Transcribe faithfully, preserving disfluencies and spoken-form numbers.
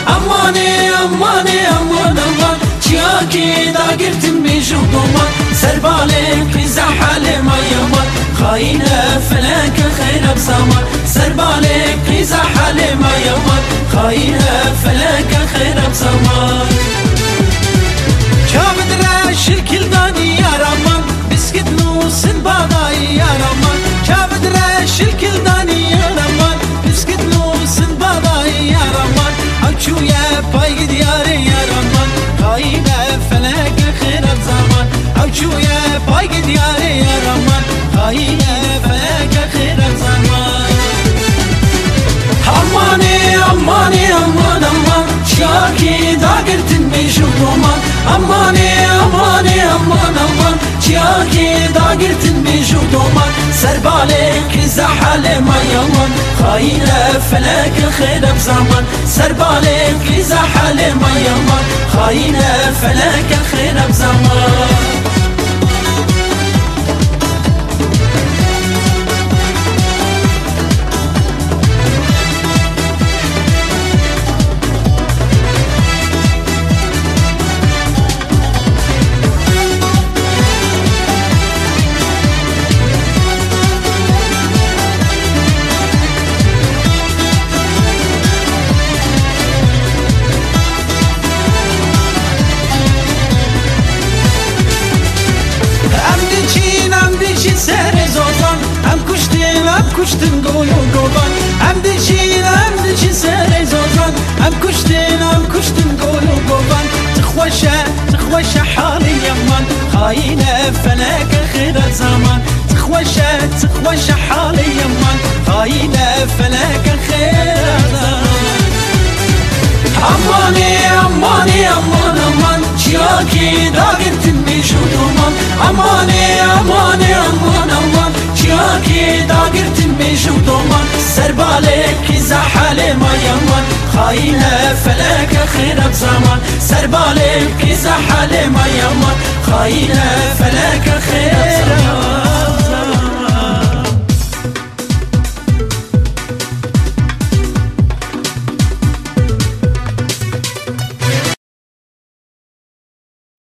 امانه امانه امان امان چیاکی داگرتم بیجو دومان سربالک زحل ما یمان خاین فلک خیر بزمان سربالک زحل ما یمان خاین فلک خیر بزمان کابد را شکل دانی یارمان بسکت نوسن بادای یارمان کابد را شکل دانی یارمان بسکت نوسن بادای یارمان اوچویا پای دیار یارمان خاین فلک خیر بزمان اوچویا پای دیار یارمان خاین فلک خیر بزمان امانه امانه امان امان چیاکی داگرتن بیجو دومان امانه امانه امان امان چیاکی داگرتن بیجو دومان سربالک زحل ما یمان خاین فلک خیر بزمان سربالک زحل ما یمان خاین فلک خیر بزمان کشتن گویو گوبان هم دچین هم دچین سر زوزان هم کشتن هم کشتن گویو گوبان تخوشه تخوشه حالی یمان خاین فلک خیر زمان تخوشه تخوشه حالی یمان خاین فلک خیر زمان امانه امانه امان امان چیاکی داگرتن بیجو دومان امانه امانه امان امان چیاکی داگرتن بیجو دومان سربالک زحل ما یمان خاین فلک خیر بزمان سربالک زحل ما یمان خاین فلک خیر بزمان